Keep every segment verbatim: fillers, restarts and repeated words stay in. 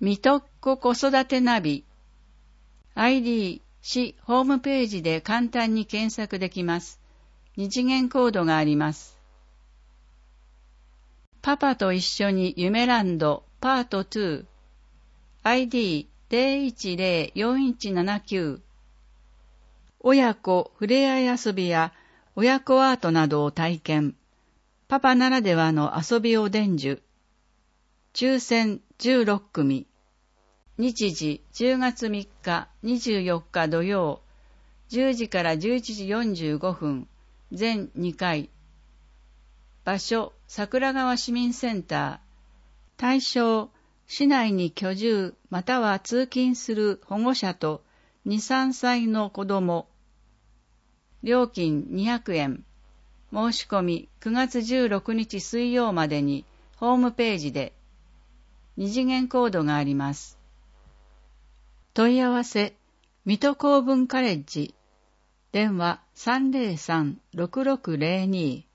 みとっこ子育てナビ。アイディー、市ホームページで簡単に検索できます。二次元コードがあります。パパと一緒に夢ランドパートに。アイディー ゼロいちゼロ よんいちななきゅう。親子ふれあい遊びや親子アートなどを体験。パパならではの遊びを伝授。抽選じゅうろっくみ。日時じゅうがつみっか、にじゅうよっか土曜、じゅうじからじゅういちじよんじゅうごふん、全にかい。場所、桜川市民センター。対象、市内に居住または通勤する保護者とに、さんさいの子供。料金にひゃくえん。申し込みくがつじゅうろくにち水曜までにホームページで。二次元コードがあります。問い合わせ、水戸公文カレッジ。電話 さんぜろさん ろくろくゼロに。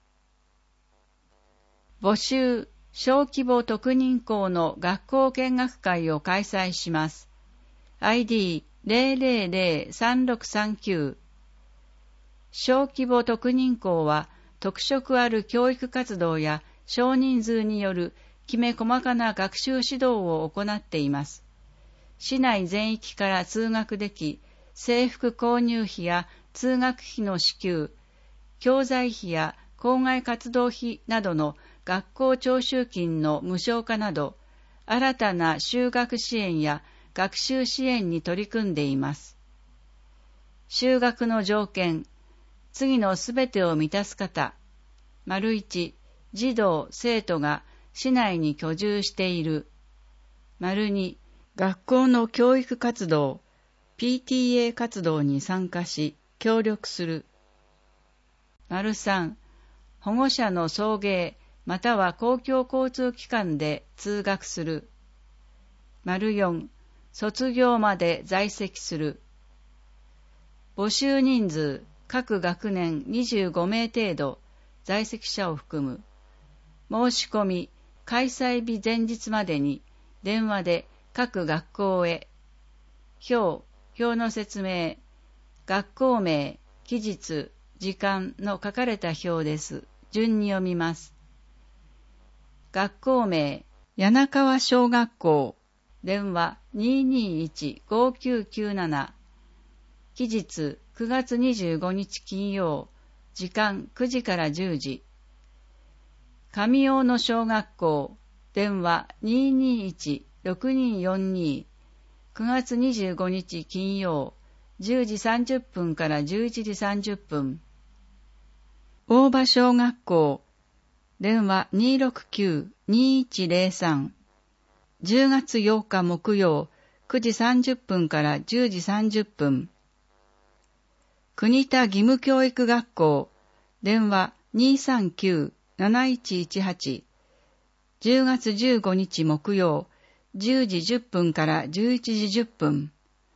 募集、小規模特認校の学校見学会を開催します。アイディー ゼロゼロゼロ さんろくさんきゅう。小規模特認校は特色ある教育活動や少人数によるきめ細かな学習指導を行っています。市内全域から通学でき、制服購入費や通学費の支給、教材費や校外活動費などの学校徴収金の無償化など、新たな就学支援や学習支援に取り組んでいます。就学の条件、次のすべてを満たす方。いち、児童・生徒が市内に居住している。に、学校の教育活動、ピーティーエー 活動に参加し、協力する。さん、保護者の送迎、または公共交通機関で通学する。よん、卒業まで在籍する。募集人数、各学年にじゅうごめい程度、在籍者を含む。申し込み、開催日前日までに電話で各学校へ。表、表の説明、学校名、期日、時間の書かれた表です。順に読みます。学校名、柳川小学校、電話 にーにーいち ごーきゅうきゅうなな。期日くがつにじゅうごにち金曜、時間くじからじゅうじ。上大野小学校、電話 にーにーいち ろくにーよんに。くがつにじゅうごにち金曜、じゅうじさんじゅっぷんからじゅういちじさんじゅっぷん。大場小学校、電話 にーろくきゅう にーいちゼロさん。じゅうがつようか木曜、くじさんじゅっぷんからじゅうじさんじゅっぷん。国田義務教育学校、電話 にーさんきゅう なないちいちはち。じゅうがつじゅうごにち木曜、じゅうじじゅっぷんからじゅういちじじゅっぷん。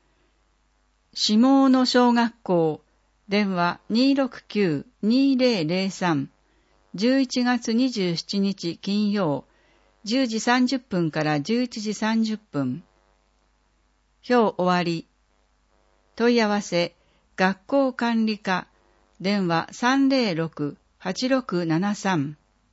下野小学校、電話 にーろくきゅう にーぜろぜろさん。じゅういちがつにじゅうしちにち金曜、じゅうじさんじゅっぷんからじゅういちじさんじゅっぷん。表終わり。問い合わせ、学校管理課、電話 さんぜろろく はちろくななさん。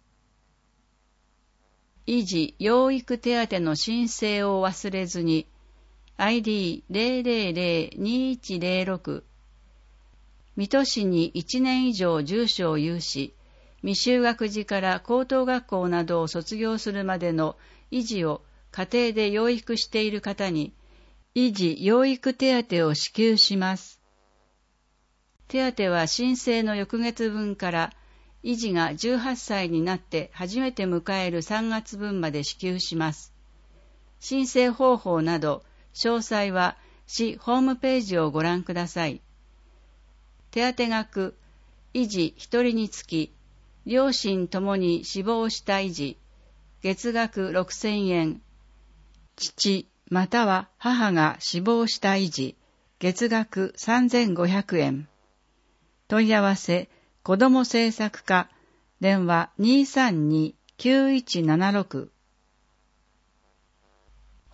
維持養育手当の申請を忘れずに。アイディー ゼロゼロゼロ にいちゼロろく。水戸市にいちねん以上住所を有し、未就学児から高等学校などを卒業するまでの維持を家庭で養育している方に、維持養育手当を支給します。手当は申請の翌月分から維持がじゅうはっさいになって初めて迎えるさんがつぶんまで支給します。申請方法など詳細は市ホームページをご覧ください。手当額、維持ひとりにつき、両親ともに死亡した維持、月額ろくせんえん。父または母が死亡した維持、月額さんぜんごひゃくえん。問い合わせ、子ども政策課、電話 にーさんに きゅういちななろく。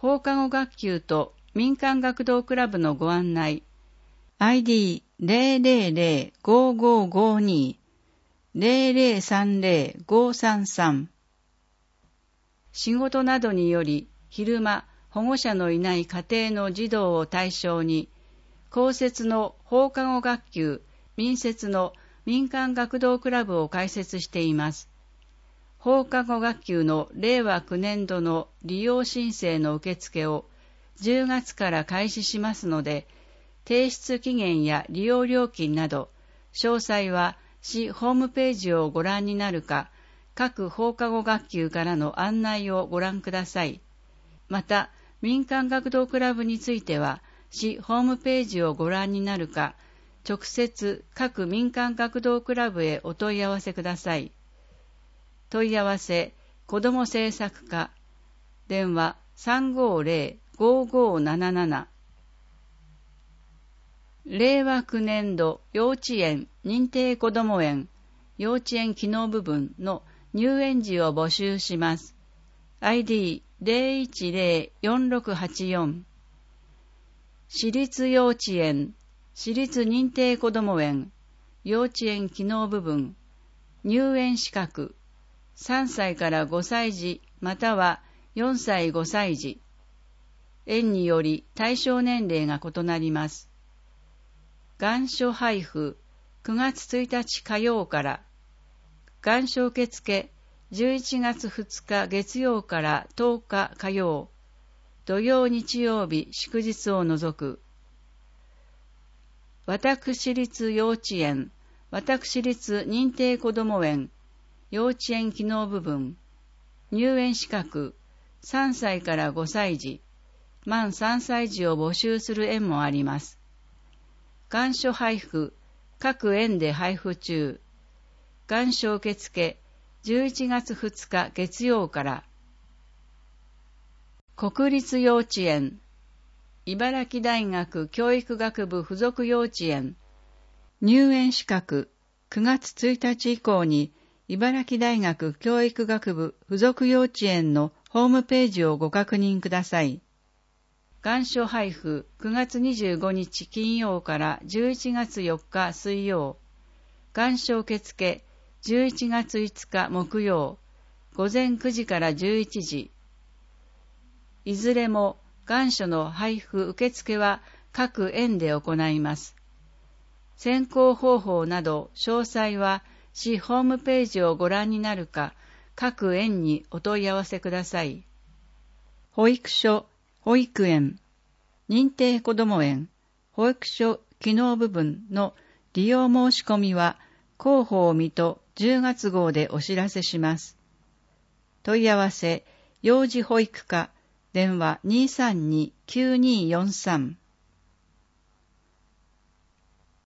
放課後学級と民間学童クラブのご案内。アイディー ゼロゼロゼロ ごーごーごーにー ゼロゼロさんゼロ ごーさんさん。仕事などにより昼間保護者のいない家庭の児童を対象に、公設の放課後学級、民設の民間学童クラブを開設しています。放課後学級のれいわきゅうねんどの利用申請の受付をじゅうがつから開始しますので、提出期限や利用料金など、詳細は市ホームページをご覧になるか、各放課後学級からの案内をご覧ください。また、民間学童クラブについては、市ホームページをご覧になるか、直接各民間学童クラブへお問い合わせください。問い合わせ、子ども政策課、電話 さんごーぜろ ごーごーなななな。れいわきゅうねんど幼稚園認定こども園、幼稚園機能部分の入園時を募集します。アイディー ゼロいちゼロ よんろくはちよん。私立幼稚園、私立認定こども園、幼稚園機能部分、入園資格、さんさいからごさい児またはよんさいごさい児。園により対象年齢が異なります。願書配布、くがつついたち火曜から、願書受付、じゅういちがつふつか月曜からとおか火曜、土曜日曜日祝日を除く。私立幼稚園、私立認定こども園、幼稚園機能部分、入園資格、さんさいからごさい児、満さんさい児を募集する園もあります。願書配布、各園で配布中。願書受付、じゅういちがつふつか月曜から。国立幼稚園、茨城大学教育学部附属幼稚園、入園資格、くがつついたち以降に、茨城大学教育学部附属幼稚園のホームページをご確認ください。願書配布くがつにじゅうごにち金曜からじゅういちがつよっか水曜。願書受付じゅういちがついつか木曜。午前くじからじゅういちじ。いずれも願書の配布受付は各園で行います。選考方法など詳細は市ホームページをご覧になるか、各園にお問い合わせください。保育所、保育園、認定こども園、保育所機能部分の利用申し込みは広報水戸じゅうがつ号でお知らせします。問い合わせ、幼児保育課、電話 にーさんに きゅうにーよんさん。